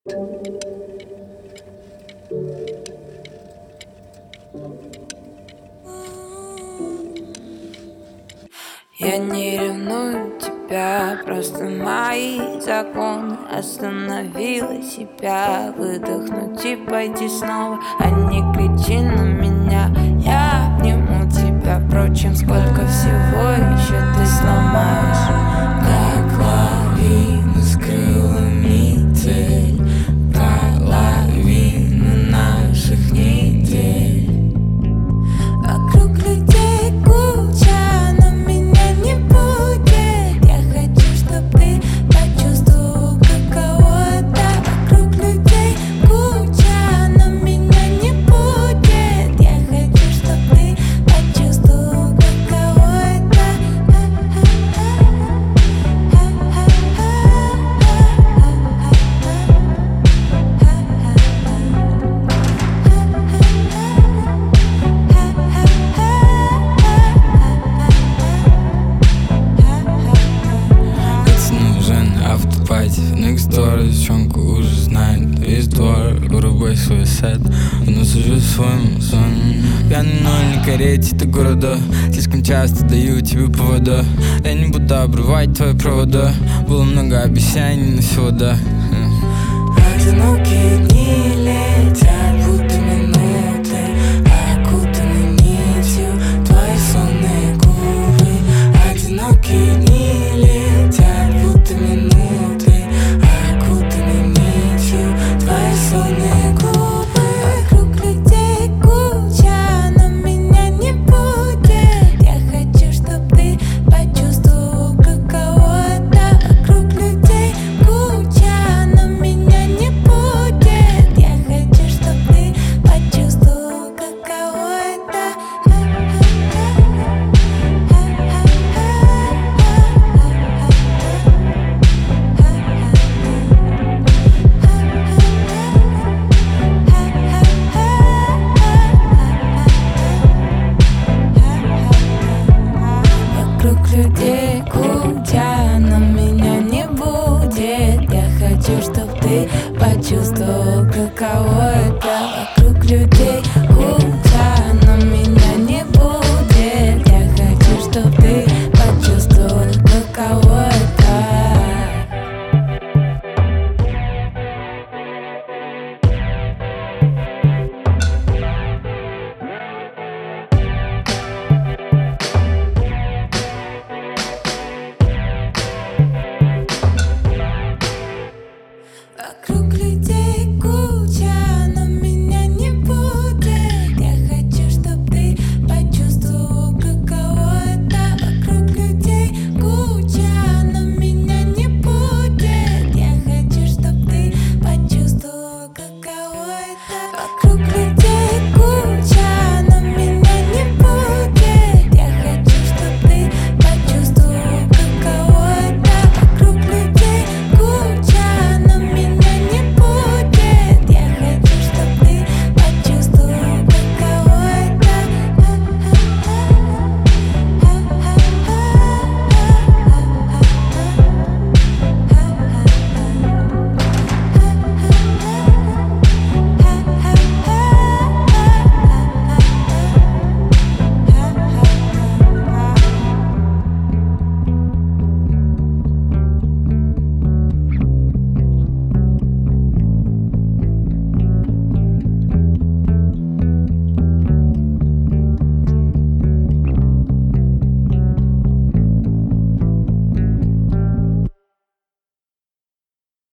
Я не ревную тебя, просто мои законы. Остановила себя, выдохнуть и пойти снова. А не кричи на меня, я обниму тебя. Впрочем, сколько всего еще ты сломаешь. Как лавина с крылами цель, половина наших недель. Вокруг людей куча, но меня не будет. Я хочу, чтоб ты почувствовал, каково это. Вокруг людей куча, но меня не будет. Я хочу, чтоб ты почувствовал, каково это. Автопати, next door, девчонку уже знает весь двор. Вырубай свой сет, вновь уже своему сон. Пьяный ноль на карете до города, слишком часто даю тебе повода. Я не буду обрывать твои провода, было много обещаний, но всего да. Одинокие дни летят, будто минуты, окутаны нитью твои сонные губы. Одинокие дни летят, будто минуты, окутаны нитью твои сонные губы. Вокруг людей куча, но меня не будет. Я хочу, чтоб ты почувствовал, каково это. Вокруг людей куча, но меня не будет. Я хочу, чтоб ты почувствовал, каково это. Вокруг людей куча, но меня не будет. Я хочу, чтоб ты почувствовал, каково это. Вокруг людей куча, но меня не будет. Я хочу, чтоб ты почувствовал, каково это. Вокруг людей